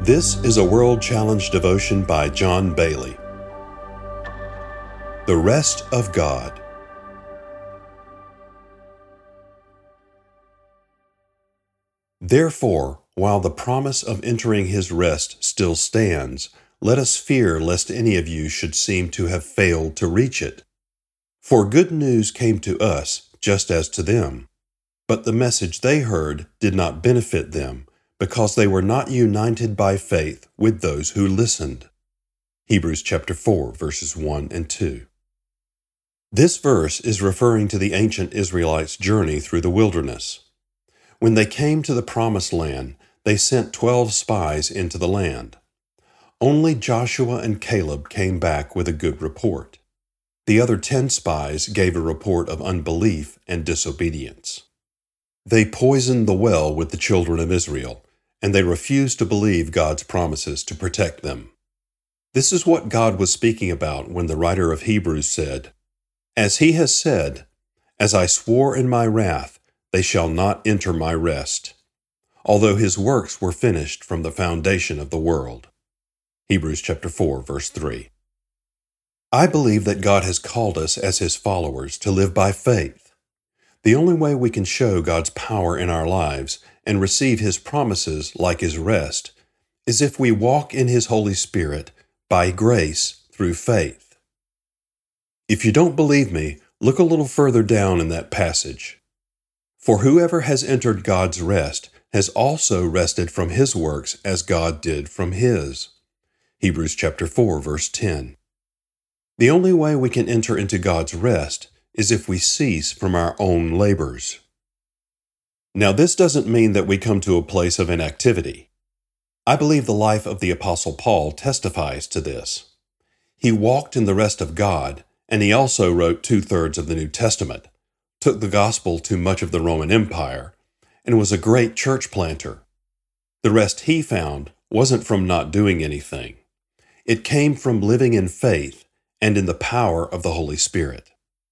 This is a World Challenge devotion by John Bailey. The Rest of God. Therefore, while the promise of entering his rest still stands, let us fear lest any of you should seem to have failed to reach it. For good news came to us, just as to them. But the message they heard did not benefit them, because they were not united by faith with those who listened. Hebrews chapter 4, verses 1 and 2. This verse is referring to the ancient Israelites' journey through the wilderness. When they came to the Promised Land, they sent 12 spies into the land. Only Joshua and Caleb came back with a good report. The other 10 spies gave a report of unbelief and disobedience. They poisoned the well with the children of Israel, and they refused to believe God's promises to protect them. This is what God was speaking about when the writer of Hebrews said, "As he has said, as I swore in my wrath, they shall not enter my rest, although his works were finished from the foundation of the world." Hebrews chapter 4, verse 3. I believe that God has called us as his followers to live by faith. The only way we can show God's power in our lives and receive his promises like his rest is if we walk in his Holy Spirit by grace through faith. If you don't believe me, look a little further down in that passage. For whoever has entered God's rest has also rested from his works as God did from his. Hebrews chapter 4, verse 10. The only way we can enter into God's rest is if we cease from our own labors. Now, this doesn't mean that we come to a place of inactivity. I believe the life of the Apostle Paul testifies to this. He walked in the rest of God, and he also wrote 2/3 of the New Testament, took the gospel to much of the Roman Empire, and was a great church planter. The rest he found wasn't from not doing anything. It came from living in faith and in the power of the Holy Spirit.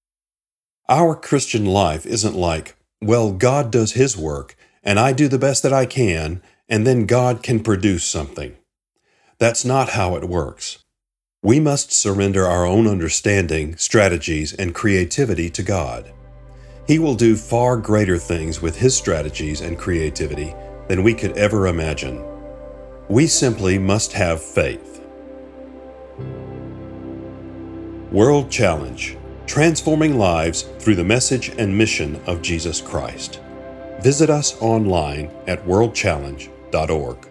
Our Christian life isn't like, well, God does his work, and I do the best that I can, and then God can produce something. That's not how it works. We must surrender our own understanding, strategies, and creativity to God. He will do far greater things with his strategies and creativity than we could ever imagine. We simply must have faith. World Challenge: Transforming lives through the message and mission of Jesus Christ. Visit us online at worldchallenge.org.